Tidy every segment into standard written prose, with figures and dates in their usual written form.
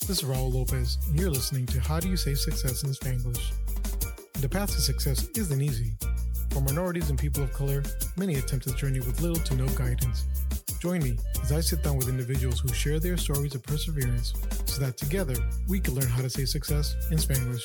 This is Raul Lopez, and you're listening to How Do You Say Success in Spanglish? The path to success isn't easy. For minorities and people of color, many attempt this journey with little to no guidance. Join me as I sit down with individuals who share their stories of perseverance so that together we can learn how to say success in Spanglish.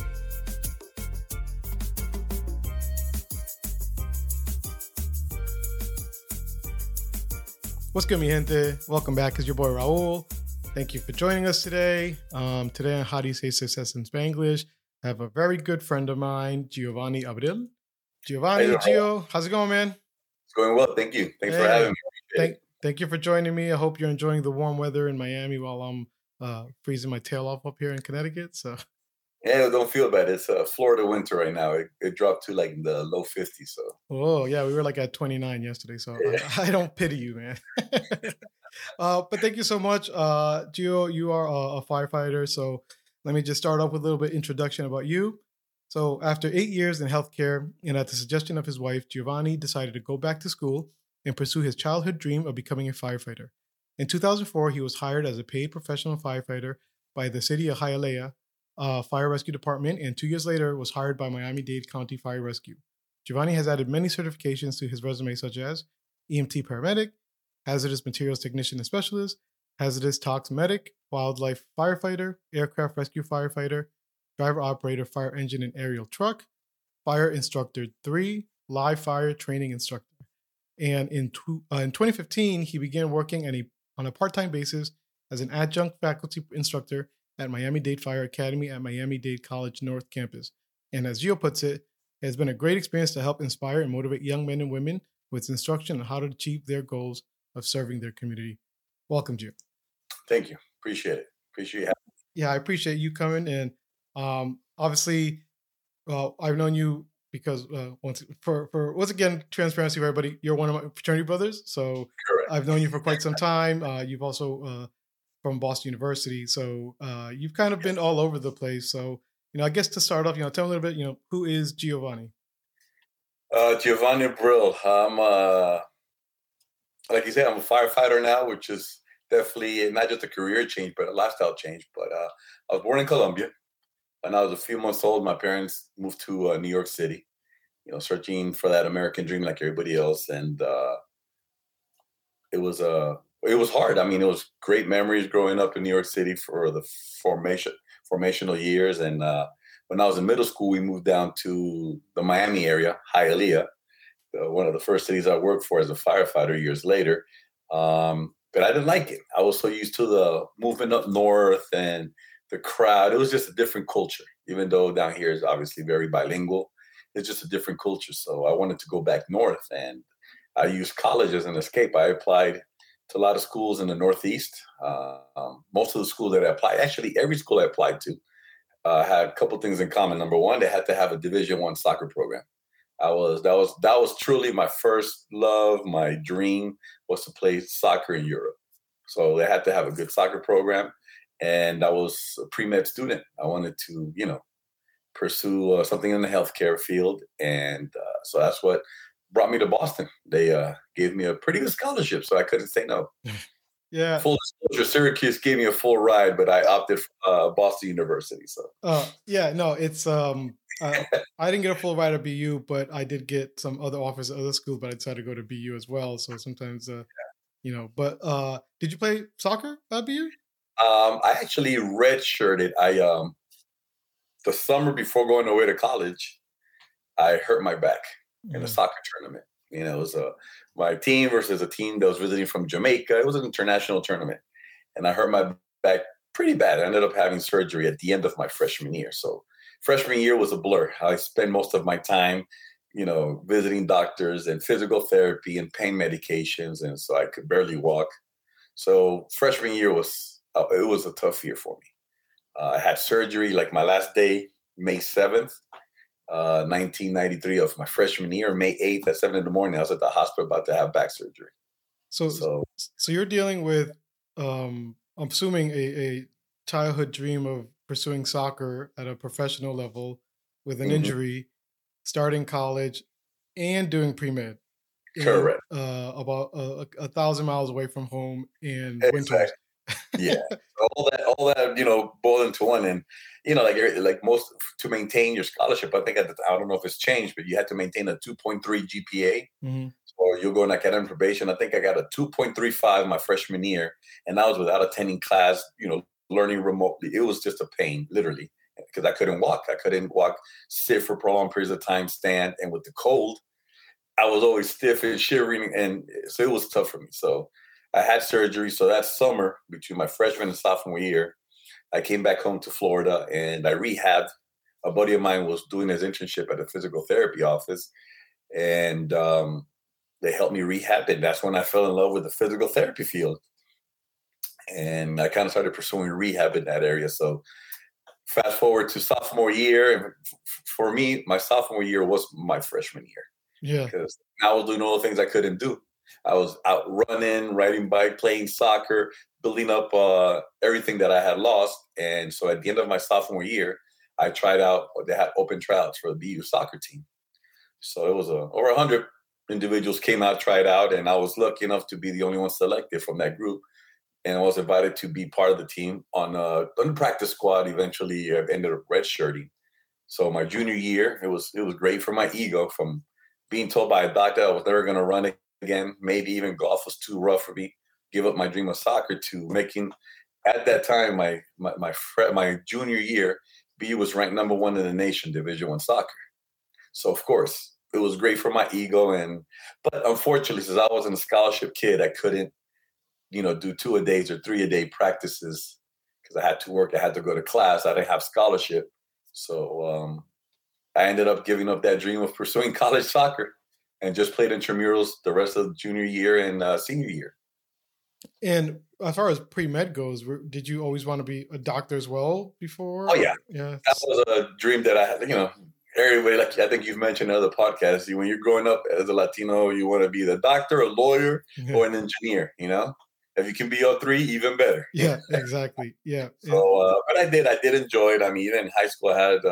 What's good, mi gente? Welcome back. It's your boy Raul. Thank you for joining us today. Today on How Do You Say Success in Spanglish, I have a very good friend of mine, Giovanni Abril. Giovanni, Gio, how's it going, man? It's going well. Thank you. Thanks for having me. Thank you for joining me. I hope you're enjoying the warm weather in Miami while I'm freezing my tail off up here in Connecticut. So, yeah, don't feel bad. It's Florida winter right now. It dropped to like the low 50s. So, oh yeah, we were like at 29 yesterday. So yeah. I don't pity you, man. But thank you so much, Gio. You are a firefighter. So let me just start off with a little bit introduction about you. So after 8 years in healthcare, and at the suggestion of his wife, Giovanni decided to go back to school and pursue his childhood dream of becoming a firefighter. In 2004, he was hired as a paid professional firefighter by the city of Hialeah Fire Rescue Department, and 2 years later was hired by Miami-Dade County Fire Rescue. Giovanni has added many certifications to his resume, such as EMT paramedic, hazardous materials technician and specialist, hazardous tox medic, wildlife firefighter, aircraft rescue firefighter, driver operator fire engine and aerial truck, fire instructor 3, live fire training instructor. And in 2015, he began working on a part-time basis as an adjunct faculty instructor at Miami-Dade Fire Academy at Miami-Dade College North Campus. And as Gio puts it has been a great experience to help inspire and motivate young men and women with instruction on how to achieve their goals of serving their community. Welcome, Gio. Thank you. Appreciate it. Appreciate you having me. Yeah, I appreciate you coming. And obviously, I've known you because once again, transparency for everybody, you're one of my fraternity brothers. So correct. I've known you for quite some time. You've also from Boston University. So you've kind of been all over the place. So, I guess to start off, tell me a little bit, who is Giovanni? Giovanni Abril. I'm like you said, I'm a firefighter now, which is definitely not just a career change, but a lifestyle change. But I was born in Colombia. When I was a few months old, my parents moved to New York City, searching for that American dream like everybody else. And it was hard. I mean, it was great memories growing up in New York City for the formational years. And when I was in middle school, we moved down to the Miami area, Hialeah, one of the first cities I worked for as a firefighter years later. But I didn't like it. I was so used to the moving up north and the crowd. It was just a different culture, even though down here is obviously very bilingual. It's just a different culture. So I wanted to go back north, and I used college as an escape. I applied to a lot of schools in the Northeast. Most of the schools that I applied, actually every school I applied to, had a couple things in common. Number one, they had to have a Division I soccer program. That was truly my first love. My dream was to play soccer in Europe. So they had to have a good soccer program. And I was a pre-med student. I wanted to, pursue something in the healthcare field. And so that's what brought me to Boston. They gave me a pretty good scholarship, so I couldn't say no. Yeah. Full disclosure, Syracuse gave me a full ride, but I opted for Boston University. So. Yeah, no, it's I didn't get a full ride at BU, but I did get some other offers at other schools, but I decided to go to BU as well. So sometimes, But did you play soccer at BU? I actually redshirted. The summer before going away to college, I hurt my back in a soccer tournament. It was my team versus a team that was visiting from Jamaica. It was an international tournament, and I hurt my back pretty bad. I ended up having surgery at the end of my freshman year. So freshman year was a blur. I spent most of my time, visiting doctors and physical therapy and pain medications, and so I could barely walk. So freshman year was a tough year for me. I had surgery like my last day, May 7th, 1993 of my freshman year, May 8th at 7 a.m. I was at the hospital about to have back surgery. So you're dealing with, I'm assuming a childhood dream of pursuing soccer at a professional level with an injury, starting college and doing pre-med. Correct. About 1,000 miles away from home in exactly. winters. Yeah, all that, boiled into one, and like most to maintain your scholarship. I think I don't know if it's changed, but you had to maintain a 2.3 GPA, Hmm. or you'll go on academic probation. I think I got a 2.35 my freshman year, and I was without attending class. Learning remotely. It was just a pain, literally, because I couldn't walk. Sit for prolonged periods of time, stand, and with the cold, I was always stiff and shivering, and so it was tough for me. So I had surgery. So that summer, between my freshman and sophomore year, I came back home to Florida and I rehabbed. A buddy of mine was doing his internship at a physical therapy office, and they helped me rehab. And that's when I fell in love with the physical therapy field. And I kind of started pursuing rehab in that area. So fast forward to sophomore year. For me, my sophomore year was my freshman year, Yeah. because I was doing all the things I couldn't do. I was out running, riding bike, playing soccer, building up everything that I had lost. And so at the end of my sophomore year, I tried out. They had open tryouts for the BU soccer team. So it was over 100 individuals came out, tried out, and I was lucky enough to be the only one selected from that group. And I was invited to be part of the team on the practice squad. Eventually, I ended up redshirting. So my junior year, it was great for my ego, from being told by a doctor I was never going to run again, maybe even golf was too rough for me, give up my dream of soccer, to making, at that time, my junior year, BU was ranked number one in the nation, Division I soccer. So of course, it was great for my ego, but unfortunately, since I wasn't a scholarship kid, I couldn't, do 2-a-days or 3-a-day practices, because I had to work, I had to go to class, I didn't have scholarship. So I ended up giving up that dream of pursuing college soccer and just played intramurals the rest of the junior year and senior year. And as far as pre-med goes, did you always want to be a doctor as well before? Oh, yeah. Yeah. That was a dream that I had, everybody, like I think you've mentioned in other podcasts, when you're growing up as a Latino, you want to be the doctor, a lawyer, or an engineer, If you can be all three, even better. Yeah, exactly. Yeah. So, but I did enjoy it. I mean, even in high school, I had,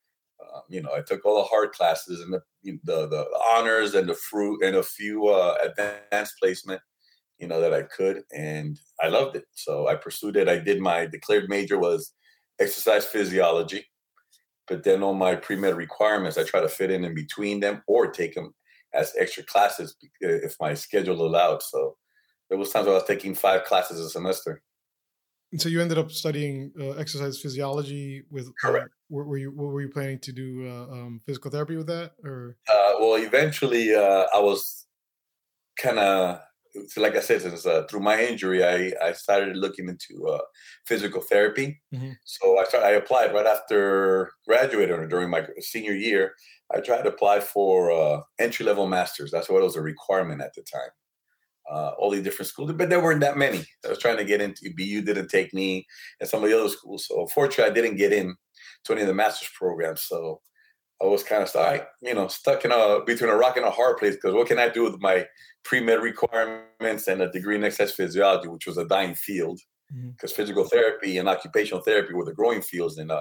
I took all the hard classes and the honors and the fruit and a few advanced placement, that I could, and I loved it. So I pursued it. I did, my declared major was exercise physiology, but then on my pre-med requirements, I try to fit in between them or take them as extra classes if my schedule allowed. So there was times where I was taking 5 classes a semester. And so you ended up studying exercise physiology with. Correct. What were you planning to do? Physical therapy with that, or? Well, eventually, I was kind of, like I said, since through my injury, I started looking into physical therapy. Mm-hmm. So I applied right after graduating, or during my senior year. I tried to apply for entry-level masters. That's what was a requirement at the time. All these different schools, but there weren't that many. I was trying to get into BU, didn't take me, and some of the other schools. So unfortunately, I didn't get in to any of the master's programs. So I was kind of stuck between a rock and a hard place, because what can I do with my pre-med requirements and a degree in exercise physiology, which was a dying field, because physical therapy and occupational therapy were the growing fields in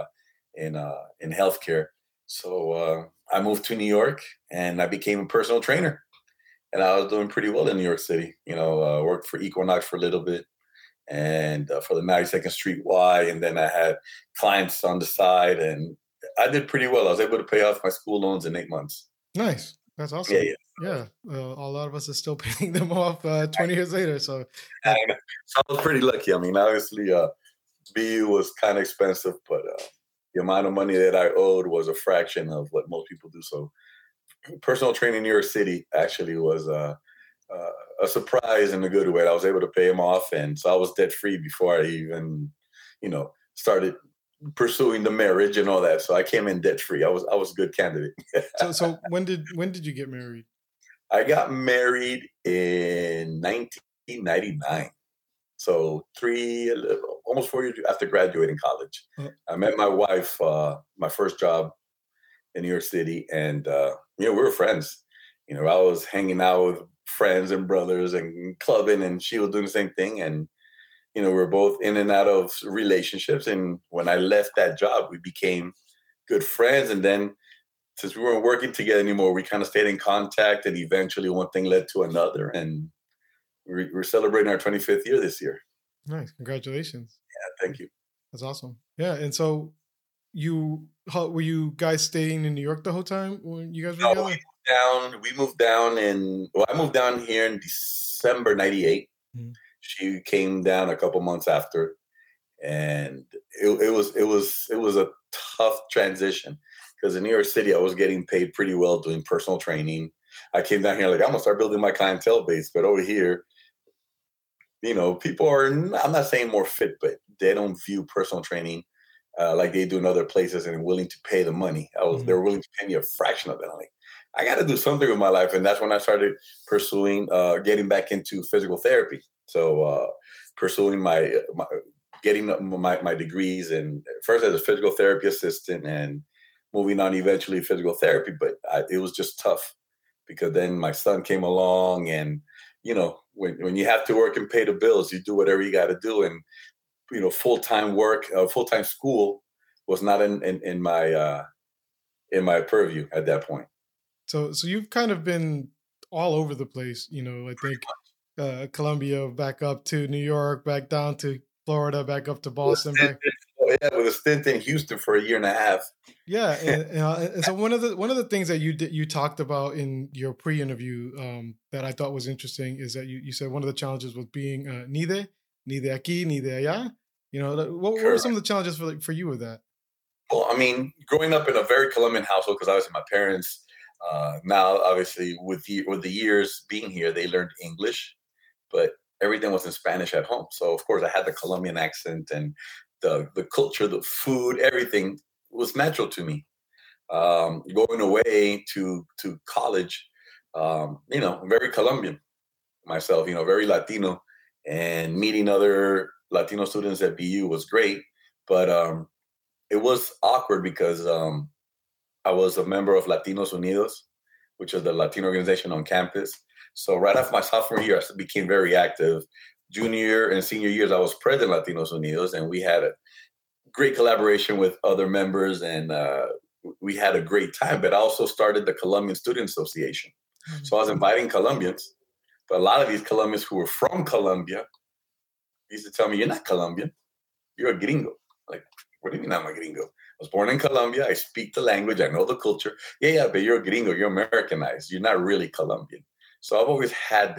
healthcare. So I moved to New York and I became a personal trainer. And I was doing pretty well in New York City. Worked for Equinox for a little bit, and for the 92nd Street Y. And then I had clients on the side, and I did pretty well. I was able to pay off my school loans in 8 months. Nice. That's awesome. Yeah. A lot of us are still paying them off 20 years later. So I was pretty lucky. I mean, obviously, BU was kind of expensive, but the amount of money that I owed was a fraction of what most people do. So personal training in New York City actually was a surprise in a good way. I was able to pay him off, and so I was debt free before I even, started pursuing the marriage and all that. So I came in debt free. I was a good candidate. So when did you get married? I got married in 1999. So almost 4 years after graduating college. I met my wife, my first job in New York City, and we were friends. I was hanging out with friends and brothers and clubbing, and she was doing the same thing. And we were both in and out of relationships. And when I left that job, we became good friends. And then, since we weren't working together anymore, we kind of stayed in contact. And eventually, one thing led to another, and we're celebrating our 25th year this year. Nice. Congratulations. Yeah, thank you. That's awesome. Yeah. And so were you guys staying in New York the whole time when you guys were No, together? we moved down I moved down here in December '98. Mhm. She came down a couple months after, and it was a tough transition because in New York City I was getting paid pretty well doing personal training. I came down here like I'm gonna start building my clientele base, but over here, people are. I'm not saying more fit, but they don't view personal training like they do in other places and willing to pay the money. They Mhm. were willing to pay me a fraction of that. I'm like, I got to do something with my life, and that's when I started pursuing getting back into physical therapy. So pursuing my getting my degrees, and first as a physical therapy assistant, and moving on eventually physical therapy. But it was just tough because then my son came along, and when you have to work and pay the bills, you do whatever you got to do, and full-time work, full-time school was not in my purview at that point. So you've kind of been all over the place, I think Columbia back up to New York, back down to Florida, back up to With a Boston, stint, back. with a stint in Houston for a year and a half. Yeah, and so one of the things that you talked about in your pre-interview that I thought was interesting is that you said one of the challenges was being ni de aquí, ni de allá. What were some of Correct. the challenges for you with that? Well, I mean, growing up in a very Colombian household, because obviously my parents, now obviously with the years being here, they learned English, but everything was in Spanish at home. So of course, I had the Colombian accent, and the culture, the food, everything was natural to me. Going away to college, very Colombian myself, very Latino, and meeting other Latino students at BU was great, but it was awkward because I was a member of Latinos Unidos, which is the Latino organization on campus. So right after my sophomore year, I became very active. Junior and senior years, I was president of Latinos Unidos, and we had a great collaboration with other members, and we had a great time. But I also started the Colombian Student Association. So I was inviting Colombians, but a lot of these Colombians who were from Colombia used to tell me, "You're not Colombian. You're a gringo." Like, what do you mean I'm a gringo? I was born in Colombia. I speak the language. I know the culture. Yeah, but you're a gringo. You're Americanized. You're not really Colombian. So I've always had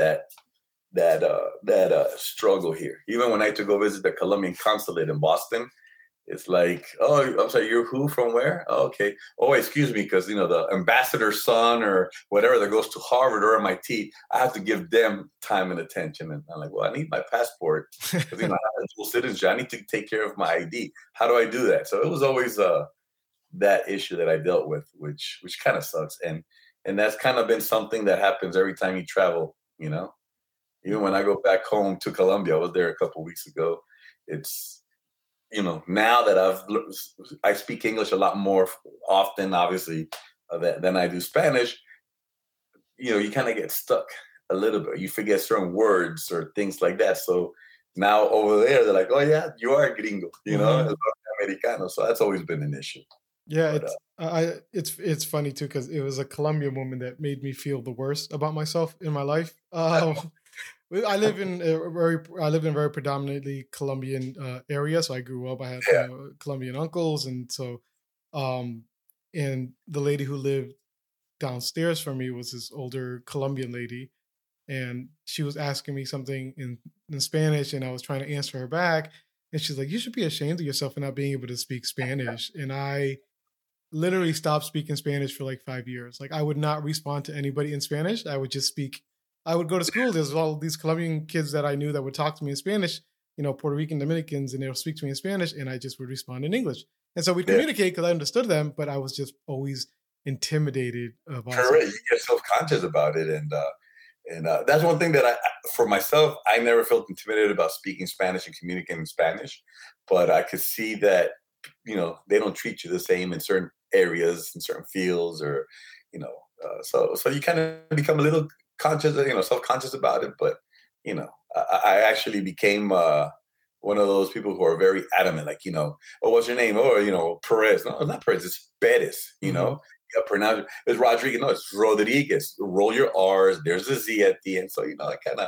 that struggle here. Even when I had to go visit the Colombian consulate in Boston, it's like, oh, I'm sorry, you're who from where? Oh, okay. Oh, excuse me, because the ambassador's son or whatever that goes to Harvard or MIT, I have to give them time and attention. And I'm like, well, I need my passport because I have a dual citizenship. I need to take care of my ID. How do I do that? So it was always that issue that I dealt with, which kind of sucks. And that's kind of been something that happens every time you travel. Even when I go back home to Colombia, I was there a couple weeks ago. It's now that I speak English a lot more often, obviously, than I do Spanish. You kind of get stuck a little bit. You forget certain words or things like that. So now over there, they're like, "Oh yeah, you are a gringo," Mhm. Americano. So that's always been an issue. Yeah, But it's funny too because it was a Colombian woman that made me feel the worst about myself in my life. I lived in a very predominantly Colombian area, so I grew up. I had yeah, Colombian uncles, and so um, and the lady who lived downstairs from me was this older Colombian lady, and she was asking me something in Spanish, and I was trying to answer her back, and she's like, "You should be ashamed of yourself for not being able to speak Spanish," and I literally stopped speaking Spanish for like 5 years. Like I would not respond to anybody in Spanish. I would just speak. I would go to school. There's all these Colombian kids that I knew that would talk to me in Spanish, Puerto Rican Dominicans, and they'll speak to me in Spanish, and I just would respond in English. And so we'd yeah, communicate because I understood them, but I was just always intimidated about correct. You get self conscious about it, and that's one thing that for myself, I never felt intimidated about speaking Spanish and communicating in Spanish, but I could see that they don't treat you the same in certain areas, in certain fields, or so you kind of become a little conscious, self conscious about it. But you know, I actually became one of those people who are very adamant, like oh, what's your name? Oh, Perez. No, it's not Perez. It's Perez. it. You pronounce it. It's Rodriguez. No, it's Rodriguez. Roll your R's. There's a Z at the end. So I kind of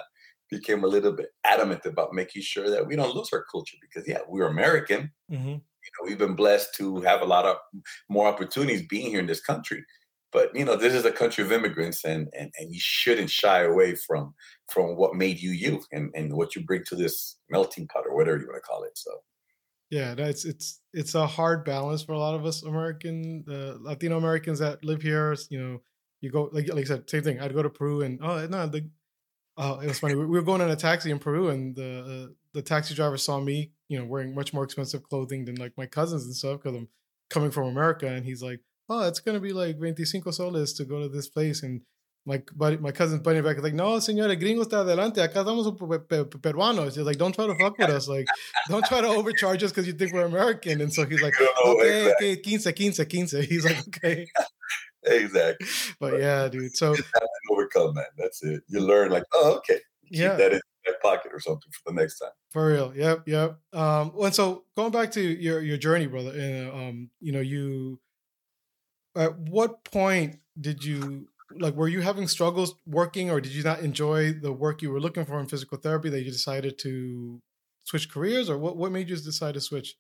became a little bit adamant about making sure that we don't lose our culture because, yeah, we're American. Hmm. We've been blessed to have a lot of more opportunities being here in this country. But this is a country of immigrants, and you shouldn't shy away from what made you you and what you bring to this melting pot or whatever you want to call it. So Yeah, that's it's a hard balance for a lot of us American, Latino Americans that live here. You go like I said, same thing. I'd go to Peru and no, it was funny. We were going in a taxi in Peru, and the taxi driver saw me, wearing much more expensive clothing than like my cousins and stuff because I'm coming from America, and he's like, "Oh, it's gonna be like 25 soles to go to this place." And my cousin's buddy back is like, "No, señor, el gringo está adelante. Acá estamos peruanos." He's like, "Don't try to fuck with us. Like, don't try to overcharge us because you think we're American." And so he's like, you don't know "Okay, exactly. okay, 15. He's like, "Okay." Exactly. But yeah, dude. So Just have to overcome that. That's it. You learn like, oh, okay. Keep yeah. that in your back pocket or something for the next time. For real. Yep. Yep. And so going back to your journey, brother, and you at what point did you like were you having struggles working, or did you not enjoy the work you were looking for in physical therapy that you decided to switch careers, or what made you decide to switch?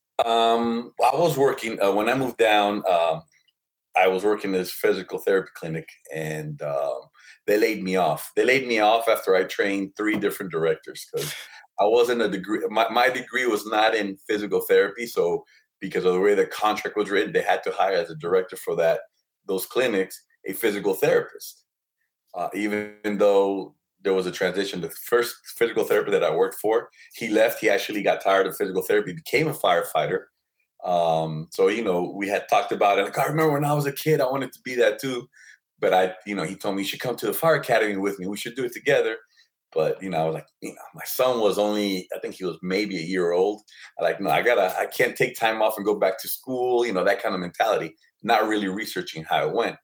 I was working when I moved down. I was working in this physical therapy clinic, and they laid me off. They laid me off after I trained 3 different directors because I wasn't a degree. My degree was not in physical therapy, so because of the way the contract was written, they had to hire as a director for those clinics a physical therapist. Even though there was a transition, the first physical therapist that I worked for, he left. He actually got tired of physical therapy, became a firefighter. So we had talked about it. Like, I remember when I was a kid, I wanted to be that too. But he told me you should come to the fire academy with me. We should do it together. But I was like, my son was I think he was maybe a year old. I like, no, I can't take time off and go back to school. That kind of mentality. Not really researching how it went.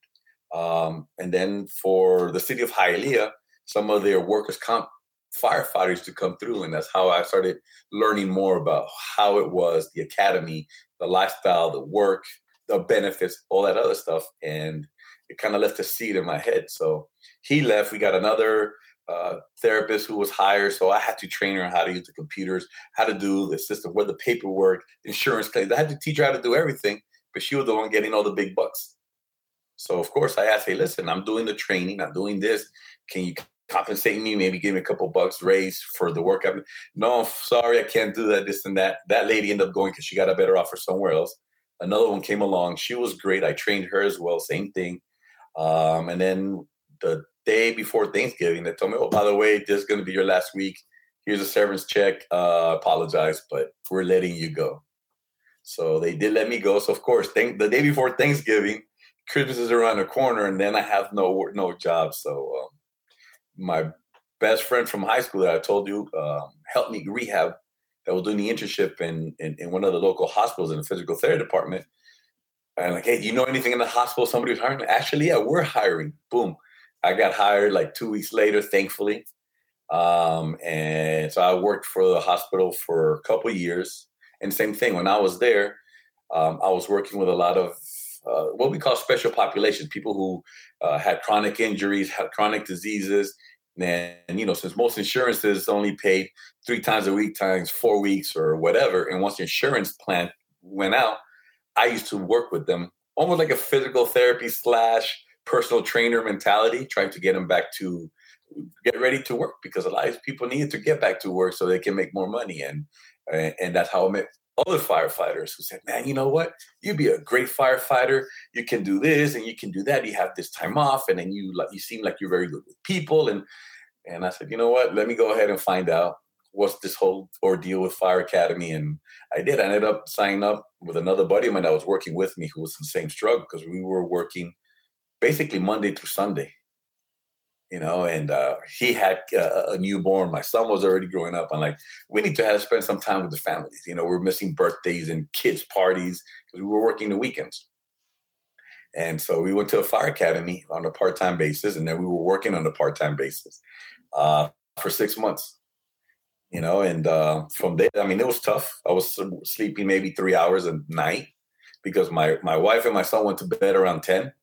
And then for the city of Hialeah, some of their workers' comp firefighters to come through, and that's how I started learning more about how it was, the academy, the lifestyle, the work, the benefits, all that other stuff, and it kind of left a seed in my head. So he left. We got another therapist who was hired, so I had to train her how to use the computers, how to do the system, where the paperwork, insurance claims. I had to teach her how to do everything, but she was the one getting all the big bucks. So of course I asked, hey, listen, I'm doing the training, I'm doing this. Can you compensate me? Maybe give me a couple bucks raise for the work. No, I'm sorry, I can't do that, this and that. That lady ended up going because she got a better offer somewhere else. Another one came along. She was great. I trained her as well, same thing. And then the day before Thanksgiving, they told me, oh, by the way, this is going to be your last week. Here's a severance check. Apologize, but we're letting you go. So they did let me go. So of course, the day before Thanksgiving, Christmas is around the corner, and then I have no job. So my best friend from high school that I told you helped me rehab, that was doing the internship in one of the local hospitals in the physical therapy department. And like, hey, do you know anything in the hospital? Somebody was hiring? Actually, yeah, we're hiring. Boom. I got hired like 2 weeks later, thankfully. And so I worked for the hospital for a couple of years. And same thing, when I was there, I was working with a lot of what we call special populations, people who had chronic injuries, had chronic diseases. And, since most insurances only paid 3 times a week times 4 weeks or whatever, and once the insurance plan went out, I used to work with them almost like a physical therapy / personal trainer mentality, trying to get them back to get ready to work, because a lot of people needed to get back to work so they can make more money. And that's how I met other firefighters who said, man, you know what? You'd be a great firefighter. You can do this and you can do that. You have this time off, and then you seem like you're very good with people. And I said, you know what? Let me go ahead and find out what's this whole ordeal with Fire Academy. And I did. I ended up signing up with another buddy of mine that was working with me who was in the same struggle, because we were working basically Monday through Sunday. And he had a newborn. My son was already growing up. I'm like, we need to spend some time with the families. We're missing birthdays and kids' parties because we were working the weekends. And so we went to a fire academy on a part-time basis, and then we were working on a part-time basis for 6 months. And from there, it was tough. I was sleeping maybe 3 hours a night because my wife and my son went to bed around 10.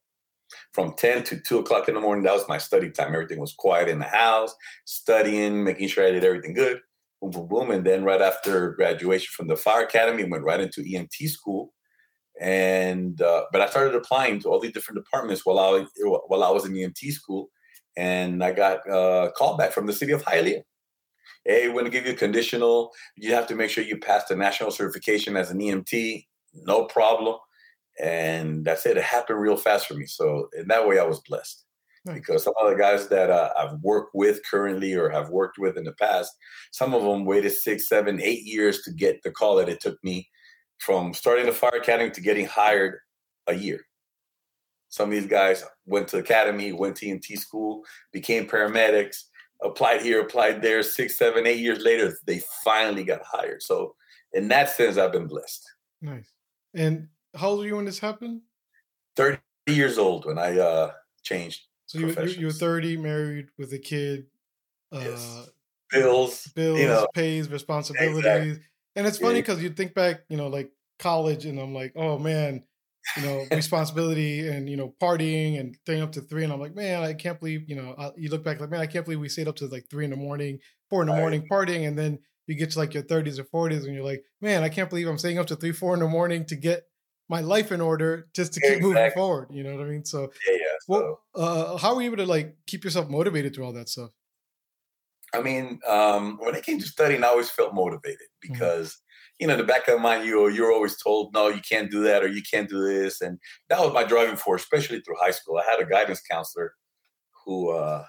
from 10 to 2 o'clock in the morning. That was my study time. Everything was quiet in the house, studying, making sure I did everything good. Boom, boom, boom. And then right after graduation from the fire academy, went right into EMT school. And but I started applying to all these different departments while I was in EMT school, and I got a call back from the city of Hialeah. Hey, we're going to give you a conditional. You have to make sure you pass the national certification as an EMT. No problem. And that's it. It happened real fast for me. So in that way, I was blessed. Nice. Because some of the guys that I've worked with currently or have worked with in the past, some of them waited 6, 7, 8 years to get the call that it took me from starting the fire academy to getting hired a year. Some of these guys went to academy, went to EMT school, became paramedics, applied here, applied there. 6, 7, 8 years later, they finally got hired. So in that sense, I've been blessed. Nice. And how old were you when this happened? 30 years old when I changed. So you were 30, married with a kid. Yes. Bills, pays, responsibilities. Exactly. And it's funny because you think back, like college, and I'm like, oh man, responsibility and, partying and staying up to 3. And I'm like, man, I can't believe, you look back like, man, I can't believe we stayed up to like 3 in the morning, 4 in the morning partying. And then you get to like your 30s or 40s and you're like, man, I can't believe I'm staying up to 3, 4 in the morning to get my life in order just to keep moving forward. You know what I mean? So, how were you able to like keep yourself motivated through all that stuff? I mean, when it came to studying, I always felt motivated because, in the back of my mind, you're always told, no, you can't do that or you can't do this. And that was my driving force, especially through high school. I had a guidance counselor who a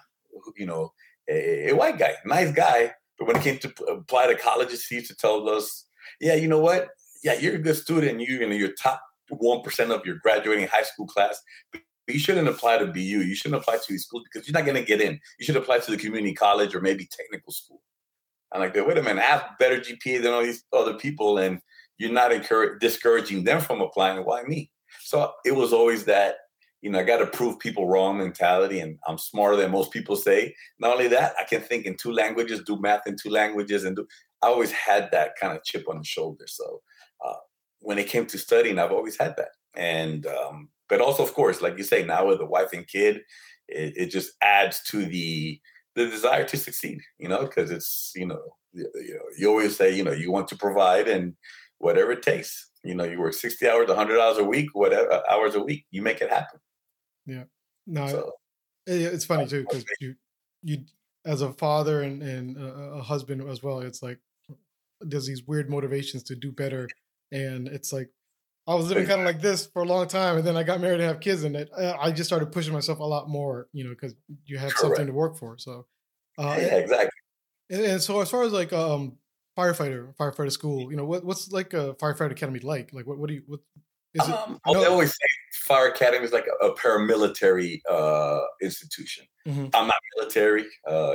white guy, nice guy. But when it came to apply to colleges, he used to tell us, yeah, you know what? Yeah, you're a good student. You're top 1% of your graduating high school class. But you shouldn't apply to BU. You shouldn't apply to these schools because you're not going to get in. You should apply to the community college or maybe technical school. I'm like, wait a minute, I have better GPA than all these other people, and you're not discouraging them from applying. Why me? So it was always that, I got to prove people wrong mentality, and I'm smarter than most people say. Not only that, I can think in 2 languages, do math in 2 languages, and I always had that kind of chip on the shoulder. So when it came to studying, I've always had that. And but also, of course, like you say, now with a wife and kid, it just adds to the desire to succeed, because it's, you always say, you want to provide and whatever it takes, you work 60 hours, 100 hours a week, whatever hours a week, you make it happen. Yeah. No, it's funny too, because you as a father and a husband as well, it's like there's these weird motivations to do better. And it's like, I was living kind of like this for a long time, and then I got married and have kids, and I just started pushing myself a lot more, because you have something to work for. So, exactly. And so, as far as like firefighter school, what's like a firefighter academy like? Like, what is it? I always say fire academy is like a paramilitary institution. Mm-hmm. I'm not military,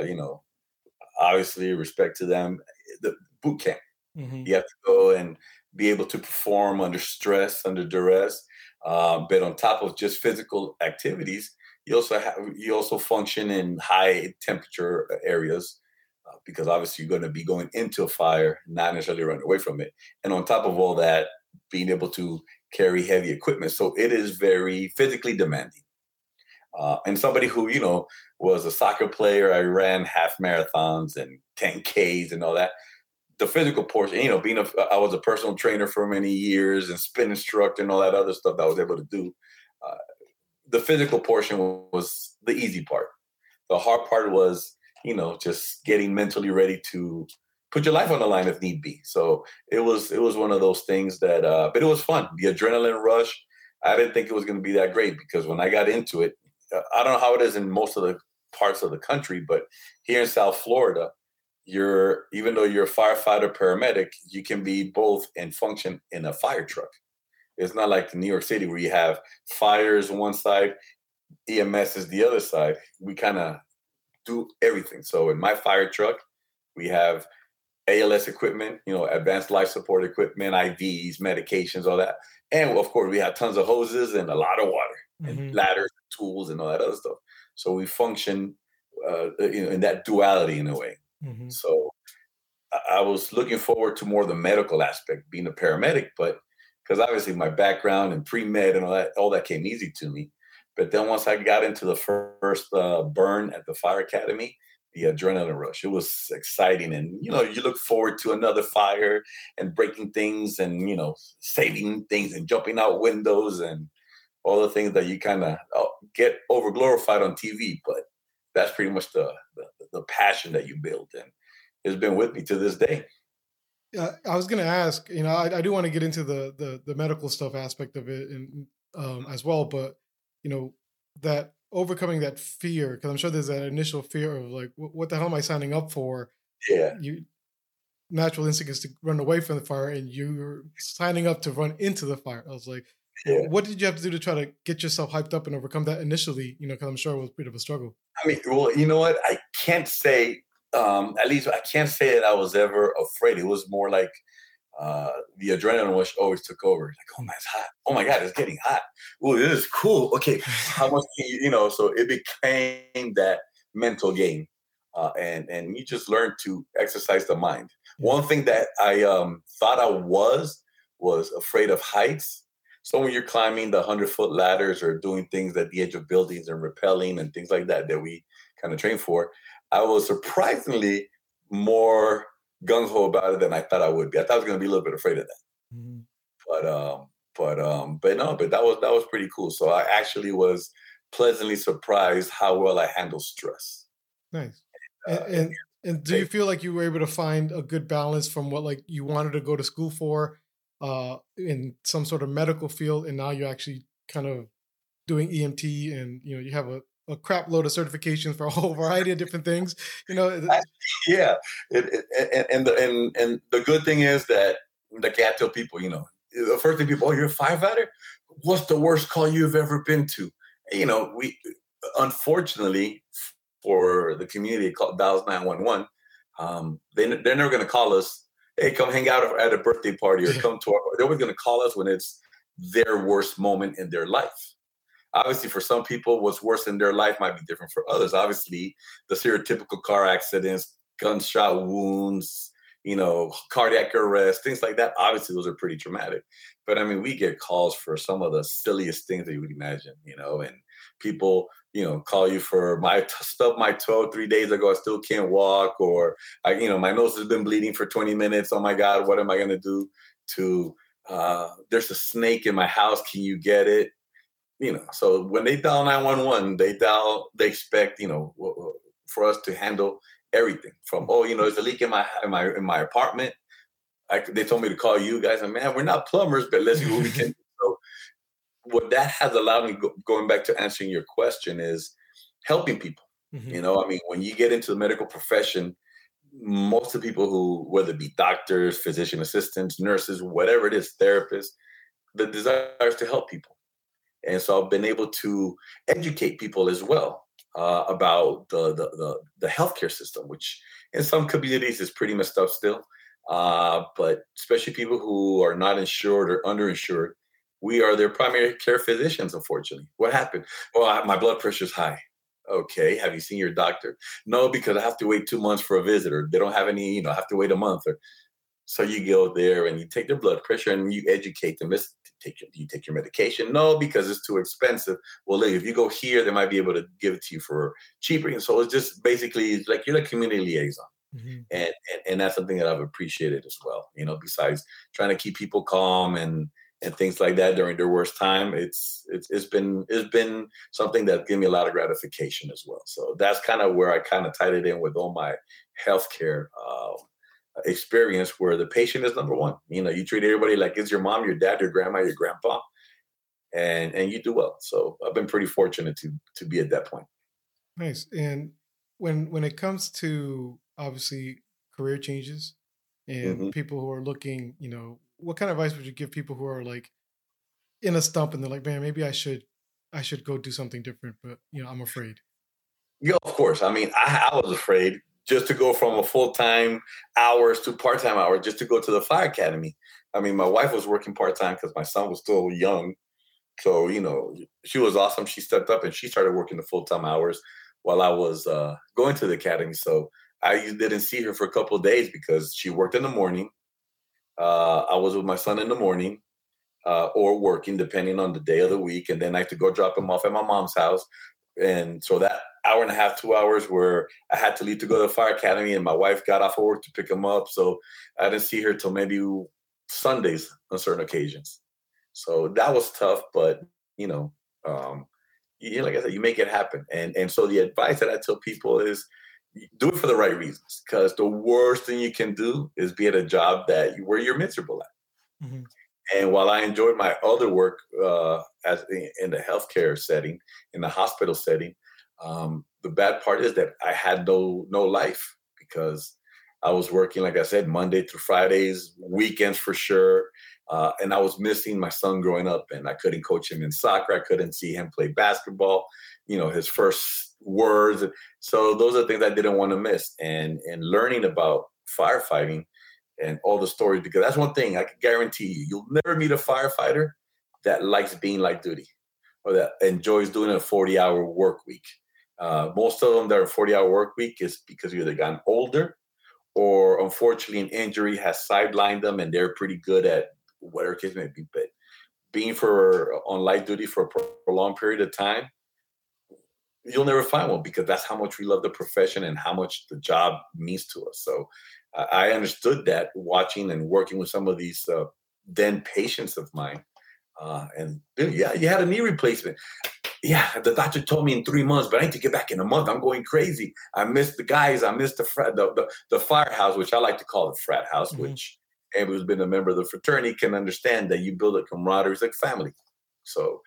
obviously respect to them. The boot camp, you have to go and be able to perform under stress, under duress. But on top of just physical activities, you also function in high temperature areas because obviously you're going to be going into a fire, not necessarily running away from it. And on top of all that, being able to carry heavy equipment. So it is very physically demanding. And somebody who, was a soccer player, I ran half marathons and 10Ks and all that. The physical portion, I was a personal trainer for many years and spin instructor and all that other stuff that I was able to do. The physical portion was the easy part. The hard part was, just getting mentally ready to put your life on the line if need be. So it was one of those things that, but it was fun. The adrenaline rush, I didn't think it was going to be that great because when I got into it, I don't know how it is in most of the parts of the country, but here in South Florida, even though you're a firefighter, paramedic, you can be both and function in a fire truck. It's not like New York City where you have fires on one side, EMS is the other side. We kind of do everything. So in my fire truck, we have ALS equipment, advanced life support equipment, IVs, medications, all that. And of course, we have tons of hoses and a lot of water and ladders, tools, and all that other stuff. So we function in that duality in a way. Mm-hmm. So I was looking forward to more of the medical aspect, being a paramedic, but because obviously my background and pre-med and all that came easy to me. But then once I got into the first burn at the fire academy, the adrenaline rush, it was exciting. And, you look forward to another fire and breaking things and, saving things and jumping out windows and all the things that you kind of get over glorified on TV. But that's pretty much the passion that you build. And it's been with me to this day. I was going to ask, I do want to get into the medical stuff aspect of it and as well, but that overcoming that fear, because I'm sure there's that initial fear of like, what the hell am I signing up for? Yeah. Natural instinct is to run away from the fire, and you're signing up to run into the fire. I was like, what did you have to do to try to get yourself hyped up and overcome that initially? Because I'm sure it was a bit of a struggle. I mean, well, you know what? I can't say, at least I can't say that I was ever afraid. It was more like the adrenaline rush always took over. Like, oh man, it's hot. Oh my God, it's getting hot. Oh, this is cool. Okay, how much can you, so it became that mental game. And you just learn to exercise the mind. One thing that I thought I was afraid of heights. So when you're climbing the 100-foot ladders or doing things at the edge of buildings and rappelling and things like that we kind of train for, I was surprisingly more gung-ho about it than I thought I would be. I thought I was going to be a little bit afraid of that. Mm-hmm. But that was pretty cool. So I actually was pleasantly surprised how well I handle stress. Nice. And do you feel like you were able to find a good balance from what like you wanted to go to school for in some sort of medical field, and now you're actually kind of doing EMT, and you have a crap load of certifications for a whole variety of different things. Yeah. And the good thing is that like I tell people, the first thing people, you're a firefighter? What's the worst call you've ever been to? We unfortunately for the community called dials 911. They're never going to call us, hey, come hang out at a birthday party or come to our. They're always going to call us when it's their worst moment in their life. Obviously, for some people, what's worse in their life might be different for others. Obviously, the stereotypical car accidents, gunshot wounds, cardiac arrest, things like that. Obviously, those are pretty traumatic. But I mean, we get calls for some of the silliest things that you would imagine, and people, call you for stubbed my toe 3 days ago. I still can't walk, or my nose has been bleeding for 20 minutes. Oh my God, what am I going to do? To there's a snake in my house. Can you get it? So when they dial 911, they expect, for us to handle everything from, there's a leak in my apartment. They told me to call you guys, and man, we're not plumbers, but let's see what we can do. So what that has allowed me, going back to answering your question, is helping people. Mm-hmm. When you get into the medical profession, most of the people who, whether it be doctors, physician assistants, nurses, whatever it is, therapists, the desire is to help people. And so I've been able to educate people as well about the healthcare system, which in some communities is pretty messed up still. But especially people who are not insured or underinsured, we are their primary care physicians, unfortunately. What happened? Well, my blood pressure is high. Okay, have you seen your doctor? No, because I have to wait 2 months for a visit, or they don't have any, I have to wait a month. So you go there and you take their blood pressure and you educate them. You take your medication? No, because it's too expensive. Well, if you go here, they might be able to give it to you for cheaper. And so it's just basically like you're a community liaison. Mm-hmm. And that's something that I've appreciated as well. Besides trying to keep people calm and things like that during their worst time, it's been something that gave me a lot of gratification as well. So that's kind of where I kind of tied it in with all my healthcare experience, where the patient is number one. You treat everybody like it's your mom, your dad, your grandma, your grandpa, and you do well. So I've been pretty fortunate to be at that point. Nice. And when it comes to obviously career changes and mm-hmm. people who are looking, what kind of advice would you give people who are like in a stump and they're like, man, maybe I should go do something different, but I'm afraid. Yeah, of course. I was afraid just to go from a full-time hours to part-time hours, just to go to the fire academy. My wife was working part-time because my son was still young. So, she was awesome. She stepped up and she started working the full-time hours while I was going to the academy. So I didn't see her for a couple of days because she worked in the morning. I was with my son in the morning. or working, depending on the day of the week. And then I had to go drop him off at my mom's house. And so that hour and a half, 2 hours where I had to leave to go to the fire academy, and my wife got off of work to pick him up. So I didn't see her till maybe Sundays on certain occasions. So that was tough, but like I said, you make it happen. And so the advice that I tell people is do it for the right reasons, because the worst thing you can do is be at a job where you're miserable at. Mm-hmm. And while I enjoyed my other work in the healthcare setting, in the hospital setting, the bad part is that I had no life, because I was working, like I said, Monday through Fridays, weekends for sure. And I was missing my son growing up, and I couldn't coach him in soccer. I couldn't see him play basketball, his first words. So those are things I didn't want to miss. And learning about firefighting and all the stories, because that's one thing I can guarantee you, you'll never meet a firefighter that likes being light duty or that enjoys doing a 40-hour work week. Most of them that are 40-hour work week is because you either gotten older, or unfortunately an injury has sidelined them and they're pretty good at whatever case may be. But being on light duty for a prolonged period of time, you'll never find one, because that's how much we love the profession and how much the job means to us. So I understood that watching and working with some of these then patients of mine. And dude, yeah, you had a knee replacement. Yeah, the doctor told me in 3 months, but I need to get back in a month. I'm going crazy. I missed the guys. I missed the firehouse, which I like to call the frat house, mm-hmm. which anyone who's been a member of the fraternity can understand that you build a camaraderie. It's like family. So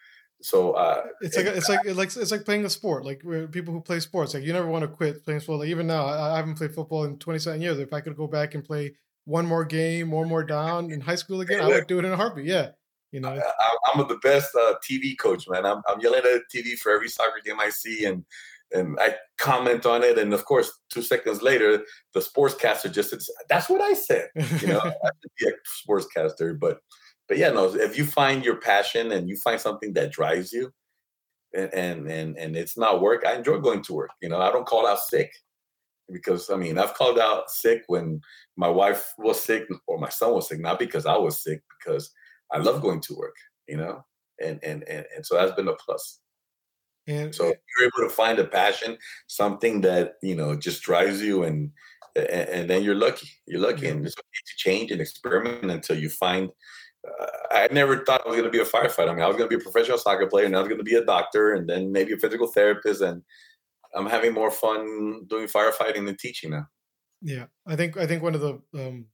it's like playing a sport. Like people who play sports, like you never want to quit playing sport. Like even now, I haven't played football in 27 years. If I could go back and play one more game, one more down in high school again, I would do it in a heartbeat. Yeah. I'm the best TV coach, man. I'm yelling at the TV for every soccer game I see, and I comment on it. And of course, 2 seconds later, the sportscaster just said, "That's what I said." I should be a sportscaster, but yeah, no. If you find your passion and you find something that drives you, and it's not work, I enjoy going to work. I don't call out sick, because I've called out sick when my wife was sick or my son was sick, not because I was sick, because I love going to work, and so that's been a plus. And so if you're able to find a passion, something that, just drives you, and then you're lucky. You're lucky, and it's okay to change and experiment until you find. I never thought I was going to be a firefighter. I was going to be a professional soccer player, and I was going to be a doctor, and then maybe a physical therapist. And I'm having more fun doing firefighting than teaching now. Yeah, I think one of the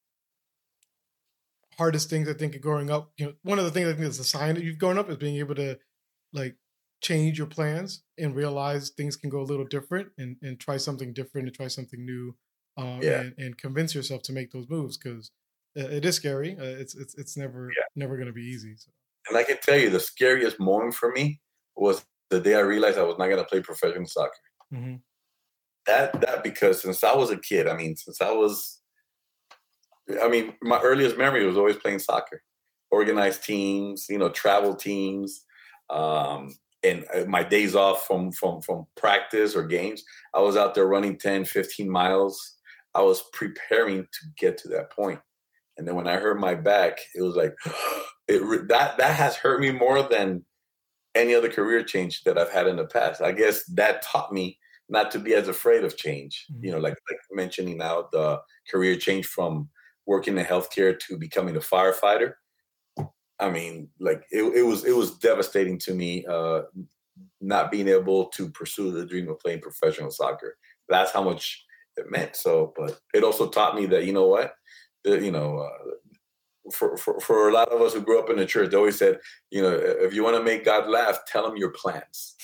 hardest things I think growing up, one of the things I think is a sign that you've grown up is being able to like change your plans and realize things can go a little different, and try something different and try something new, and convince yourself to make those moves, because it is scary. It's never going to be easy. So. And I can tell you, the scariest moment for me was the day I realized I was not going to play professional soccer. Mm-hmm. That because since I was a kid, my earliest memory was always playing soccer, organized teams, travel teams. And my days off from practice or games, I was out there running 10, 15 miles. I was preparing to get to that point. And then when I hurt my back, it was like, that has hurt me more than any other career change that I've had in the past. I guess that taught me not to be as afraid of change. Mm-hmm. Like mentioning now the career change from working in healthcare to becoming a firefighter. It was devastating to me, not being able to pursue the dream of playing professional soccer. That's how much it meant. So, but it also taught me that, for a lot of us who grew up in the church, they always said, if you want to make God laugh, tell him your plans,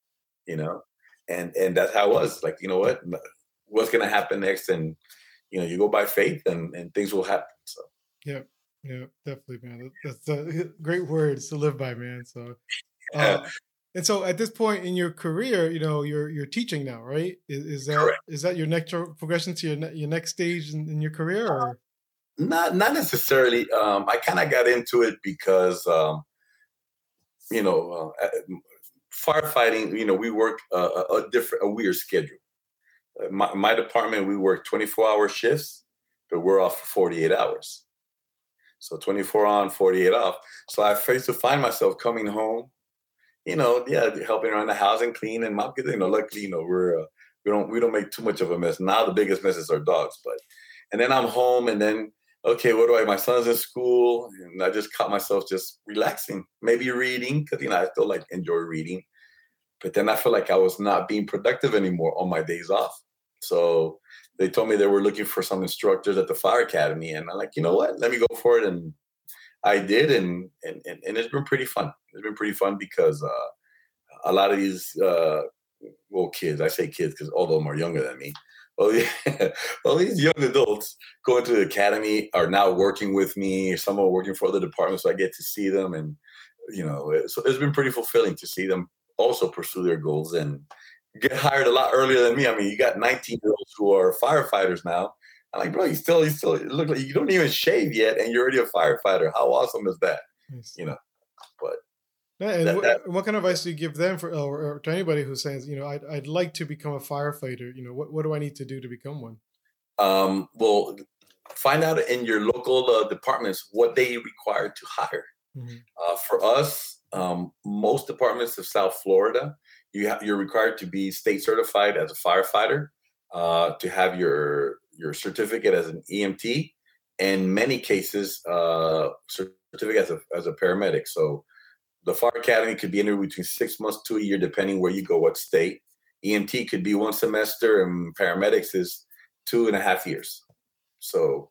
and that's how it was. Like, what's going to happen next? And, you go by faith, and things will happen. So. Yeah, definitely, man. That's great words to live by, man. So, and so at this point in your career, you're teaching now, right? Is that your next progression to your next stage in your career, or? Not necessarily. I kind of got into it because, firefighting. We work a weird schedule. My department, we work 24-hour shifts, but we're off for 48 hours. So 24 on, 48 off. So I used to find myself coming home, helping around the house and clean and mop. Luckily, we don't make too much of a mess. Now the biggest mess is our dogs, and then I'm home, and then okay, my son's in school, and I just caught myself just relaxing, maybe reading, because I still enjoy reading, but then I feel like I was not being productive anymore on my days off. So they told me they were looking for some instructors at the fire academy, and I'm like, you know what, let me go for it. And I did, and it's been pretty fun. It's been pretty fun because a lot of these kids, I say kids because all of them are younger than me. Well, yeah, all these young adults going to the academy are now working with me. Some are working for other departments, so I get to see them, and so it's been pretty fulfilling to see them also pursue their goals and get hired a lot earlier than me. I mean, you got 19-year-olds who are firefighters now. I'm like, bro, you still look like you don't even shave yet, and you're already a firefighter. How awesome is that? Nice. But. And what kind of advice do you give them or to anybody who says, I'd like to become a firefighter? What do I need to do to become one? Well, find out in your local departments what they require to hire. Mm-hmm. For us, most departments of South Florida, you're required to be state certified as a firefighter, to have your certificate as an EMT, and many cases certificate as a paramedic. So the fire academy could be anywhere between 6 months to a year, depending where you go, what state. EMT could be 1 semester, and paramedics is 2.5 years. So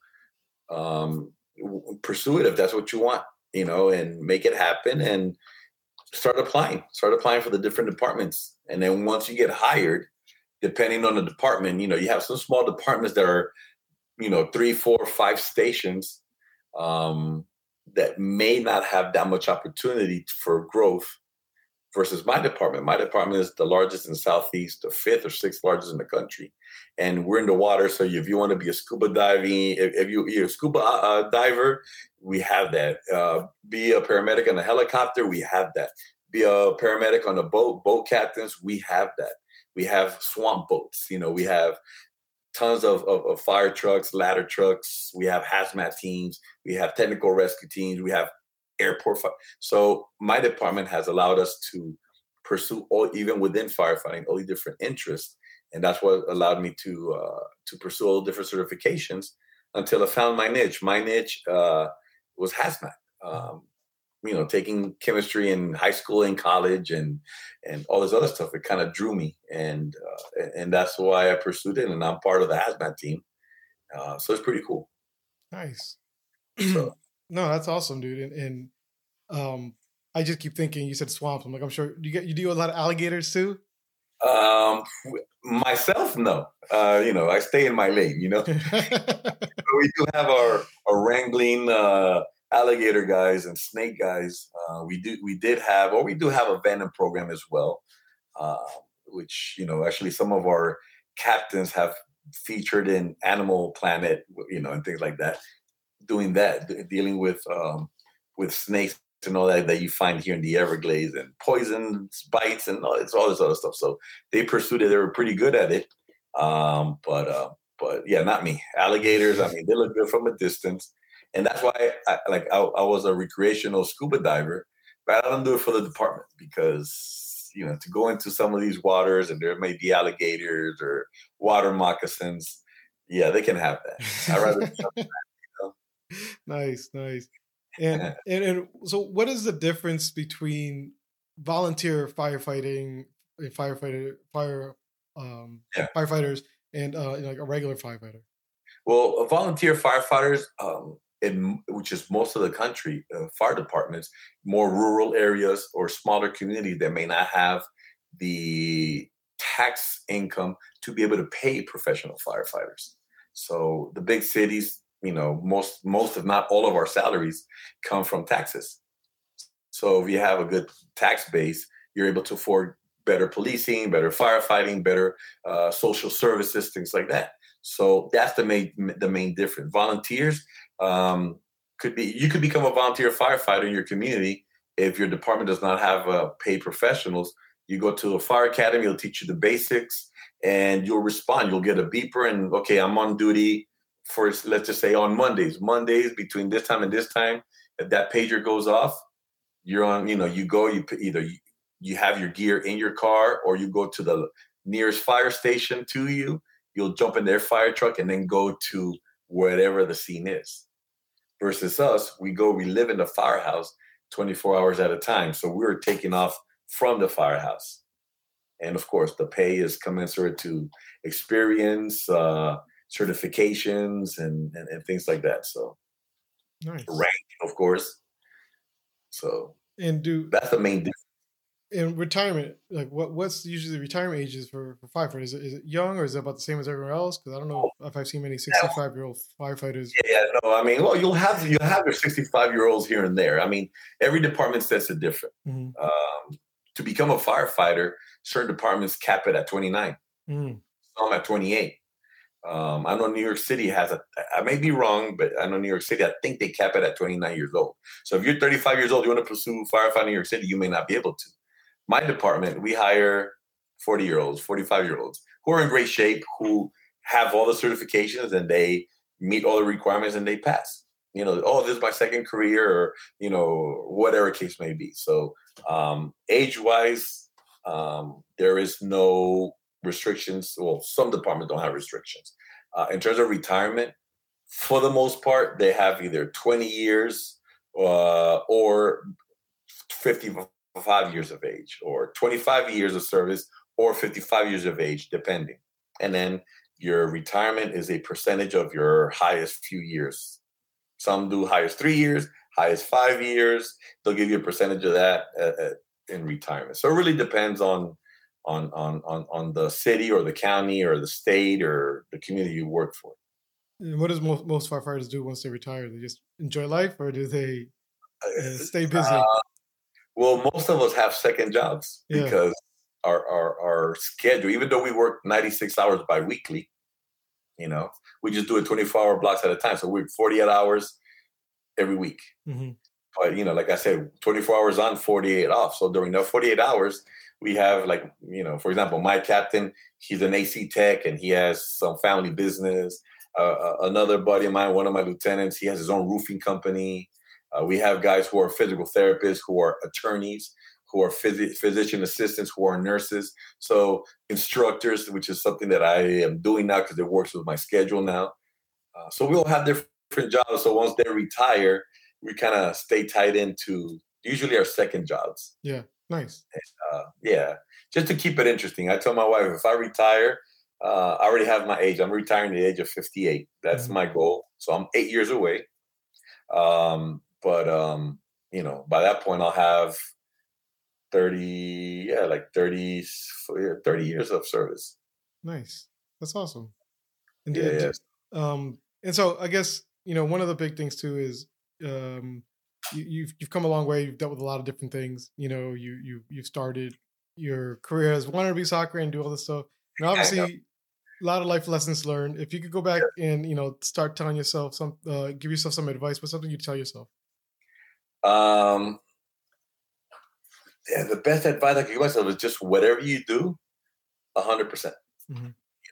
pursue it if that's what you want, and make it happen, and start applying for the different departments. And then once you get hired, depending on the department, you have some small departments that are, 3, 4, 5 stations, that may not have that much opportunity for growth versus my department. My department is the largest in the Southeast, the 5th or 6th largest in the country. And we're in the water. So if you want to be a scuba diving, if you're a scuba diver, we have that. Be a paramedic on a helicopter, we have that. Be a paramedic on a boat captains, we have that. We have swamp boats. We have tons of fire trucks, ladder trucks. We have hazmat teams. We have technical rescue teams. We have airport fire. So my department has allowed us to pursue even within firefighting, all the different interests. And that's what allowed me to pursue all the different certifications until I found my niche. My niche was hazmat. Taking chemistry in high school and college and all this other stuff, it kind of drew me, and that's why I pursued it. And I'm part of the hazmat team, so it's pretty cool. Nice. So. No, that's awesome, dude. And I just keep thinking. You said swamps. I'm like, I'm sure you do a lot of alligators too. Myself, no. I stay in my lane. We do have our wrangling. Alligator guys and snake guys. We do have a venom program as well, which actually some of our captains have featured in Animal Planet, and things like that, doing that, dealing with snakes and all that you find here in the Everglades, and poisons, bites, and all this other stuff. So they pursued it. They were pretty good at it, but yeah, not me. Alligators, I mean, they look good from a distance. And that's why I was a recreational scuba diver, but I don't do it for the department because, to go into some of these waters and there may be alligators or water moccasins. Yeah, they can have that. I'd rather do something like that, Nice. And so what is the difference between volunteer firefighting, firefighters and like a regular firefighter? Well, volunteer firefighters, which is most of the country, fire departments, more rural areas or smaller communities that may not have the tax income to be able to pay professional firefighters. So the big cities, most if not all of our salaries come from taxes. So if you have a good tax base, you're able to afford better policing, better firefighting, better social services, things like that. So that's the main difference. Volunteers, you could become a volunteer firefighter in your community if your department does not have paid professionals. You go to a fire academy, it'll teach you the basics, and you'll respond. You'll get a beeper, and okay, I'm on duty for, let's just say on Mondays between this time and this time, if that pager goes off, you're on, you go, either you have your gear in your car, or you go to the nearest fire station to you. You'll jump in their fire truck and then go to wherever the scene is. Versus us, we live in the firehouse 24 hours at a time. So we're taking off from the firehouse. And of course, the pay is commensurate to experience, certifications, and things like that. So nice. Rank, of course. So and that's the main difference. In retirement, like what's usually the retirement ages for firefighters? Is it young, or is it about the same as everyone else? Because I don't know if I've seen many 65-year-old firefighters. Yeah, no, I mean, well, you'll have your 65-year-olds here and there. I mean, every department sets it different. Mm-hmm. To become a firefighter, certain departments cap it at 29. Mm-hmm. Some at 28. I know New York City has I may be wrong, but I know New York City, I think they cap it at 29 years old. So if you're 35 years old, you want to pursue firefighting in New York City, you may not be able to. My department, we hire 40-year-olds, 45-year-olds who are in great shape, who have all the certifications, and they meet all the requirements and they pass. This is my second career, or, whatever case may be. So age-wise, there is no restrictions. Well, some departments don't have restrictions. In terms of retirement, for the most part, they have either 20 years or 55 years of age, or 25 years of service, or 55 years of age, depending. And then your retirement is a percentage of your highest few years. Some do highest 3 years, highest 5 years. They'll give you a percentage of that in retirement. So it really depends on the city or the county or the state or the community you work for. And what does most firefighters do once they retire? They just enjoy life, or do they stay busy? Well, most of us have second jobs because our schedule, even though we work 96 hours biweekly, we just do it 24-hour blocks at a time. So we're 48 hours every week. Mm-hmm. But, like I said, 24 hours on, 48 off. So during those 48 hours, we have, for example, my captain, he's an AC tech and he has some family business. Another buddy of mine, one of my lieutenants, he has his own roofing company. We have guys who are physical therapists, who are attorneys, who are physician assistants, who are nurses. So instructors, which is something that I am doing now because it works with my schedule now. So we all have different jobs. So once they retire, we kind of stay tied into usually our second jobs. Yeah, nice. And, just to keep it interesting. I tell my wife, if I retire, I already have my age. I'm retiring at the age of 58. That's my goal. So I'm 8 years away. But by that point, I'll have 30 years of service. Nice. That's awesome. And and so I guess, one of the big things too is you've come a long way. You've dealt with a lot of different things. You've started your career as wanted to be soccer and do all this stuff. And obviously a lot of life lessons learned. If you could go back and, start telling yourself give yourself some advice, what's something you'd tell yourself? The best advice I can give myself is just whatever you do, 100%. Mm-hmm.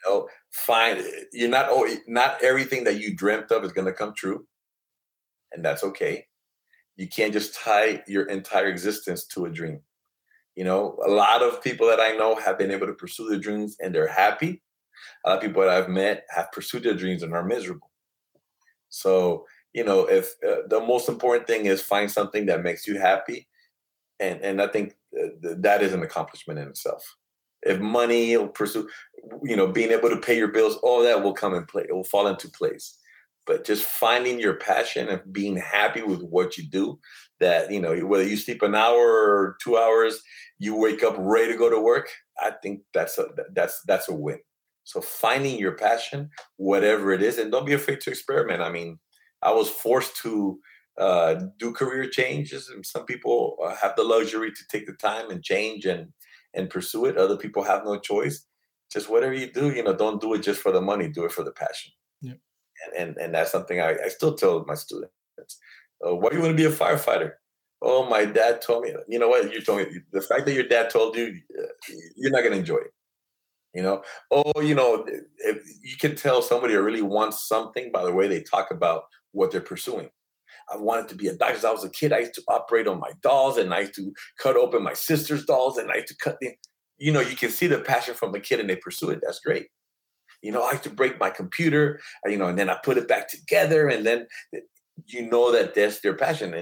Not everything that you dreamt of is going to come true, and that's okay. You can't just tie your entire existence to a dream. A lot of people that I know have been able to pursue their dreams and they're happy. A lot of people that I've met have pursued their dreams and are miserable. So, if the most important thing is find something that makes you happy. And I think that is an accomplishment in itself. If money will pursue, being able to pay your bills, all that will come in play. It will fall into place. But just finding your passion and being happy with what you do, that, whether you sleep an hour or 2 hours, you wake up ready to go to work. I think that's a win. So finding your passion, whatever it is, and don't be afraid to experiment. I mean, I was forced to do career changes, and some people have the luxury to take the time and change and pursue it. Other people have no choice. Just whatever you do, don't do it just for the money. Do it for the passion. Yeah. And that's something I still tell my students. Why do you want to be a firefighter? Oh, my dad told me. You know what? You told me. The fact that your dad told you, you're not going to enjoy it. You know, oh, you know, if you can tell somebody really wants something by the way they talk about what they're pursuing. I wanted to be a doctor. As I was a kid, I used to operate on my dolls, and I used to cut open my sister's dolls, and I used to cut the, you know, you can see the passion from the kid and they pursue it. That's great. You know, I used to break my computer, you know, and then I put it back together, and then you know that that's their passion,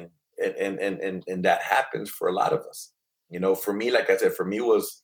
and that happens for a lot of us. You know, for me, like I said, for me was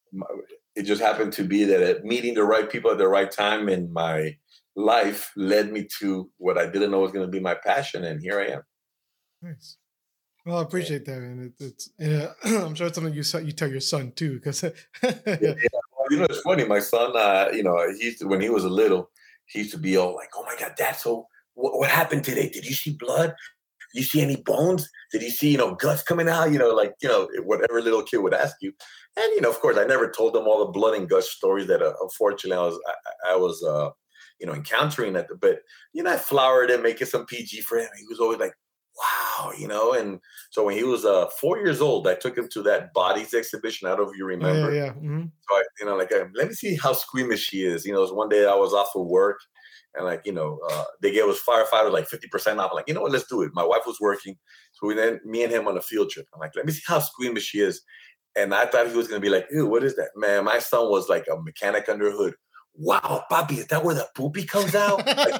it just happened to be that meeting the right people at the right time in my life led me to what I didn't know was going to be my passion, and here I am. Nice. Well, I Yeah. appreciate that, and it's yeah, I'm sure it's something you tell your son too, because Yeah, yeah, yeah. Well, you know, it's funny. My son, you know, he used to, when he was a little, he used to be all like, "Oh my God, Dad! So what happened today? Did you see blood? You see any bones? Did you see, you know, guts coming out? You know, like, you know, whatever little kid would ask you." And you know, of course, I never told them all the blood and guts stories that unfortunately I was you know, encountering at the, but you know, I flowered it, making some PG for him. He was always like, "Wow," you know. And so when he was 4 years old, I took him to that bodies exhibition. I don't know if you oh yeah, remember. yeah. Hmm. So I, you know, like, let me see how squeamish she is. You know, it was one day I was off of work, and like, you know, they gave us firefighters like 50% off. I'm like, you know what, let's do it. My wife was working, so we then me and him on a field trip. I'm like, let me see how squeamish she is. And I thought he was gonna be like, ew, what is that? Man, my son was like a mechanic under a hood. Wow, Bobby, is that where the poopy comes out? Like,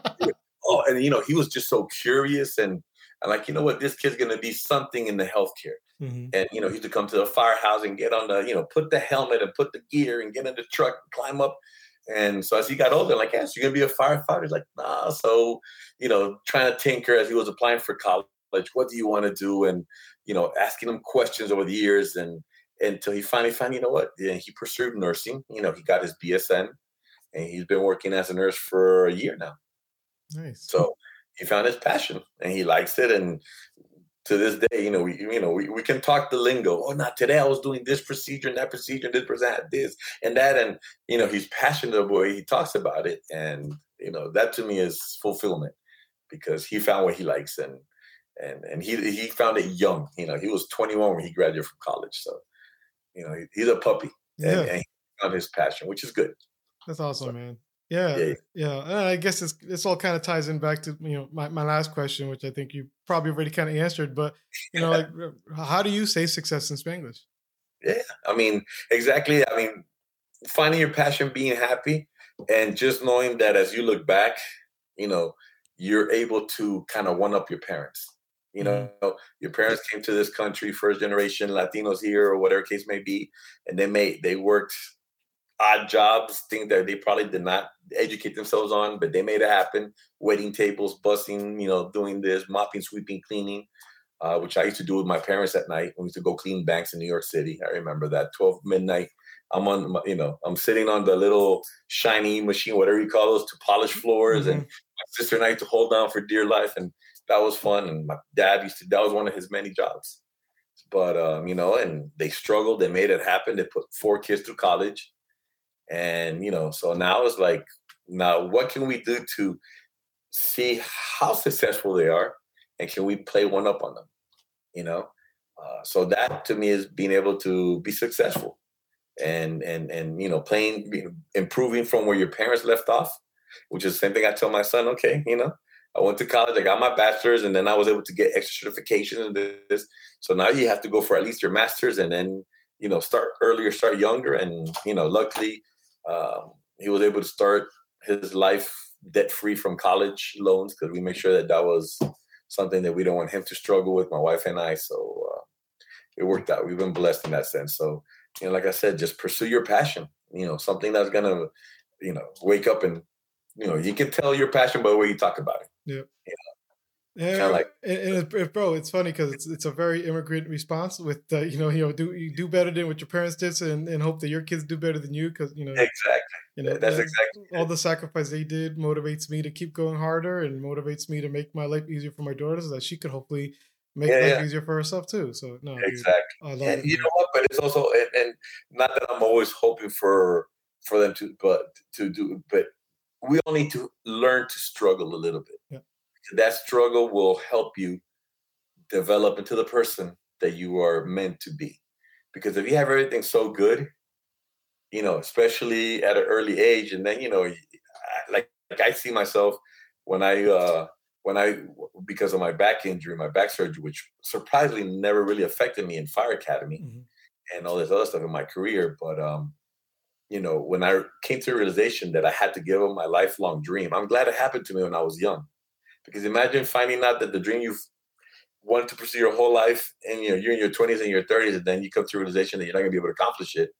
oh, and you know, he was just so curious, and like, you know what, this kid's gonna be something in the healthcare. Hmm. And you know, he used to come to the firehouse and get on the, you know, put the helmet and put the gear and get in the truck and climb up. And so as he got older, like, yes, you're gonna be a firefighter. He's like, nah. So, you know, trying to tinker as he was applying for college. What do you want to do? And you know, asking him questions over the years, and until he finally found, you know what? Yeah, he pursued nursing. You know, he got his BSN, and he's been working as a nurse for a year now. Nice. So he found his passion, and he likes it. And to this day, we can talk the lingo. Oh, not today. I was doing this procedure and that procedure, and this person had this and that, and you know, he's passionate about the way he talks about it, and you know, that to me is fulfillment because he found what he likes, and he found it young. You know, he was 21 when he graduated from college, so you know, he's a puppy, Yeah, and he found his passion, which is good. that's So awesome, man. Yeah, yeah, yeah. And I guess this all kind of ties in back to my last question, which I think you probably already kind of answered. But like, how do you say success in Spanglish? yeah. I mean, exactly. I mean, finding your passion, being happy, and just knowing that as you look back, you know, you're able to kind of one up your parents. You Hmm. know, your parents came to this country, first generation Latinos here, or whatever case may be, and they worked odd jobs, things that they probably did not educate themselves on, but they made it happen. Waiting tables, busing, you know, doing this, mopping, sweeping, cleaning, which I used to do with my parents at night. We used to go clean banks in New York City. I remember that 12 midnight. I'm on, you know, I'm sitting on the little shiny machine, whatever you call those, to polish floors, and Hmm. my sister and I used to hold down for dear life, and that was fun. And my dad used to, that was one of his many jobs. But you know, and they struggled, they made it happen. They put 4 kids through college, and you know, so now it's like, now what can we do to see how successful they are, and can we play one up on them? You know, so that to me is being able to be successful, and you know, playing, improving from where your parents left off, which is the same thing I tell my son. Okay, you know, I went to college, I got my bachelor's, and then I was able to get extra certifications and this. So now you have to go for at least your master's, and then you know, start earlier, start younger, and you know, luckily, he was able to start his life debt free from college loans because we make sure that that was something that we don't want him to struggle with, my wife and I. So it worked out. We've been blessed in that sense. So, you know, like I said, just pursue your passion. You know, something that's gonna, you know, wake up and, you know, you can tell your passion by the way you talk about it. Yeah. You know, kind Yeah, of like bro, it's funny because it's a very immigrant response. With do you do better than what your parents did, and hope that your kids do better than you, because exactly. That's exactly all it. the sacrifice they did motivates me to keep going harder, and motivates me to make my life easier for my daughter, so that she could hopefully make Yeah, life yeah, easier for herself too. So no, dude, exactly. I love And it, you man. know what? But it's also, and not that I'm always hoping for them to, but to do, but we all need to learn to struggle a little bit. Yeah, That struggle will help you develop into the person that you are meant to be. Because if you have everything so good, especially at an early age. And then, like I see myself when I because of my back injury, my back surgery, which surprisingly never really affected me in fire academy Mhm. and all this other stuff in my career. But when I came to the realization that I had to give up my lifelong dream, I'm glad it happened to me when I was young. Because imagine finding out that the dream you've wanted to pursue your whole life, and you're in your 20s and your 30s, and then you come to the realization that you're not going to be able to accomplish it.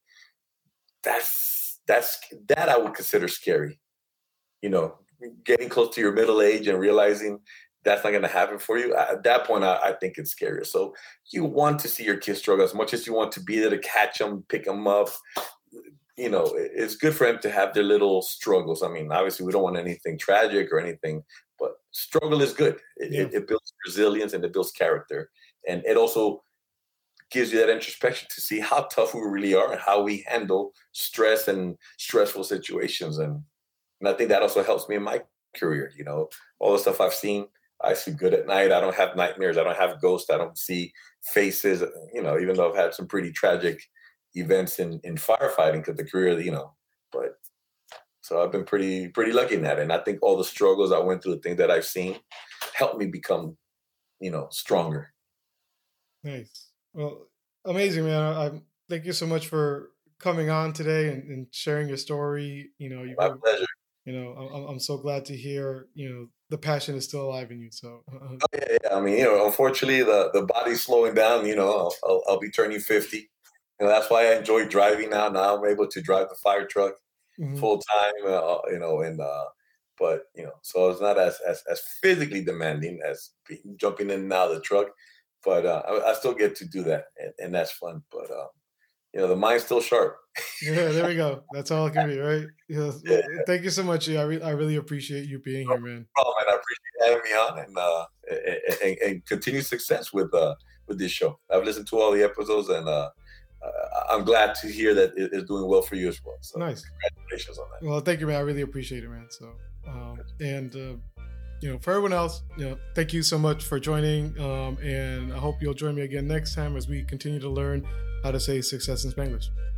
That I would consider scary. You know, Getting close to your middle age and realizing that's not going to happen for you. At that point, I think it's scarier. So you want to see your kids struggle as much as you want to be there to catch them, pick them up. It's good for them to have their little struggles. I mean, obviously, we don't want anything tragic or anything, but struggle is good. Yeah. It builds resilience and it builds character. And it also gives you that introspection to see how tough we really are and how we handle stress and stressful situations. And I think that also helps me in my career. All the stuff I've seen, I sleep good at night. I don't have nightmares. I don't have ghosts. I don't see faces, even though I've had some pretty tragic events in firefighting because the career, but so I've been pretty lucky in that. And I think all the struggles I went through, the things that I've seen helped me become, stronger. Nice. Well, amazing, man. Thank you so much for coming on today and sharing your story. My pleasure. I'm so glad to hear, the passion is still alive in you. So, Oh, yeah. I mean, unfortunately, the body's slowing down. I'll be turning 50. That's why I enjoy driving now. Now I'm able to drive the fire truck mhm. full time. But so it's not as physically demanding as jumping in and out of the truck. But I still get to do that, and that's fun. But the mind's still sharp. Yeah, there we go. That's all it can be, right? Yes. Yeah. Thank you so much. I really appreciate you being here, man. Oh, man, I appreciate you having me on, and continued success with this show. I've listened to all the episodes, and I'm glad to hear that it's doing well for you as well. So nice. Congratulations on that. Well, thank you, man. I really appreciate it, man. So, for everyone else, thank you so much for joining. And I hope you'll join me again next time as we continue to learn how to say success in Spanglish.